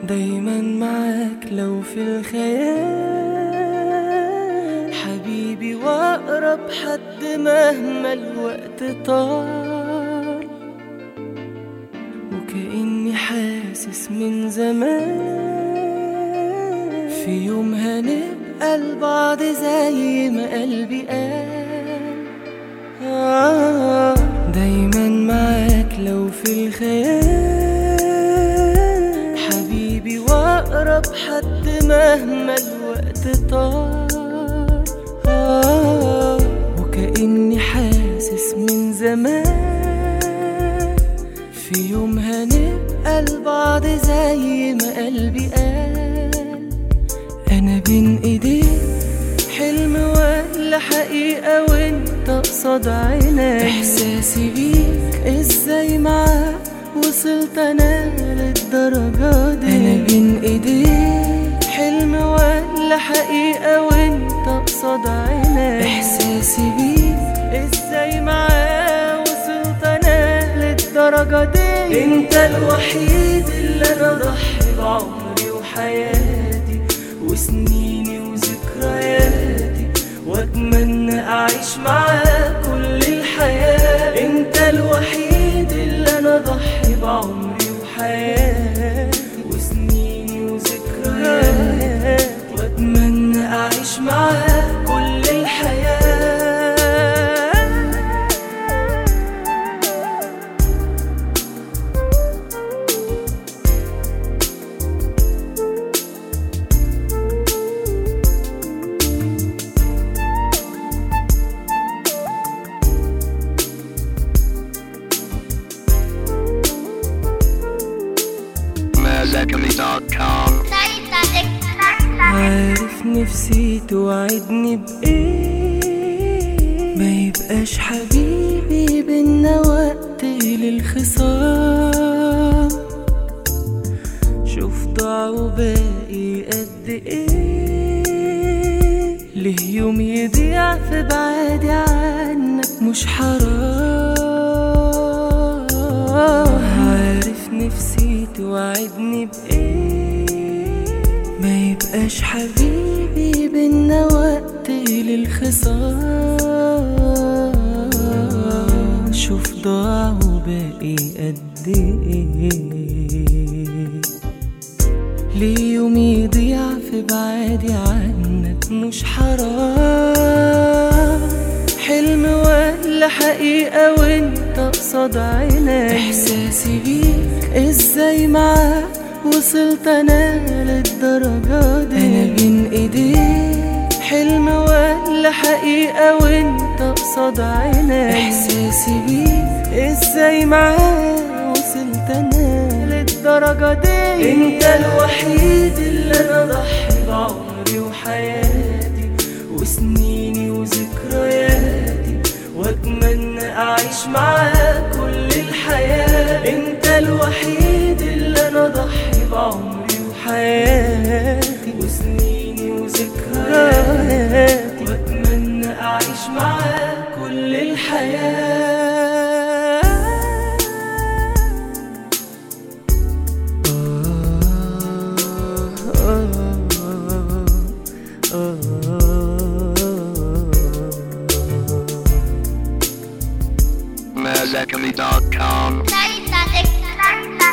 دايما معاك لو في الخيال حبيبي واقرب حد مهما الوقت طال، وكأني حاسس من زمان في يوم هنبقى لبعض زي ما قلبي قال. دايما معاك لو في الخيال حبيبي واقرب حد مهما الوقت طال، وكأني حاسس من زمان في يوم هنبقى لبعض زي ما قلبي قال. انا بين ايديك حلم ولا حقيقة وانت قصاد عيني، احساسي بيك ازاي معاك وصلت انا للدرجة دي. انا بين ايديك حلم ولا حقيقة وانت قصاد عيني، احساسي بيك ازاي معاك وصلت انا للدرجة دي. انت الوحيد اللي انا ضحي بعمري وحياتي وسنيني وذكرياتي، واتمنى اعيش معاك كل الحياة. انت الوحيد اللي انا ضحي بعمري وحياتي وسنيني وذكرياتي، واتمنى اعيش معاك كل الحياة. عارف نفسي توعدني بإيه، ما يبقاش حبيبي بينا وقت للخصام. شوف ضاع وباقي قد ايه، ليه يوم يضيع في بعادي عنك مش حرام. عارف نفسي توعدني بإيه، ما يبقاش حبيبي بينا وقت للخصام. شوف ضاع وباقي قد ايه، ليه يوم يضيع في بعادي عنك مش حرام. حلم ولا حقيقة وانت قصاد عيني، احساسي بيك ازاي معاك وصلت انا للدرجة دي. انا بين ايديك حلم ولا حقيقة وانت قصاد عيني، احساسي بيك ازاي معاك وصلت انا للدرجة دي. انت الوحيد اللي انا ضحي بعمري وحياتي وسنيني وذكرياتي، واتمنى اعيش معاك كل الحياة. انت الوحيد اللي انا ضحي بعمري وحياتي وسنيني وذكرياتي، واتمنى اعيش معاك كل الحياة. Mazakami.com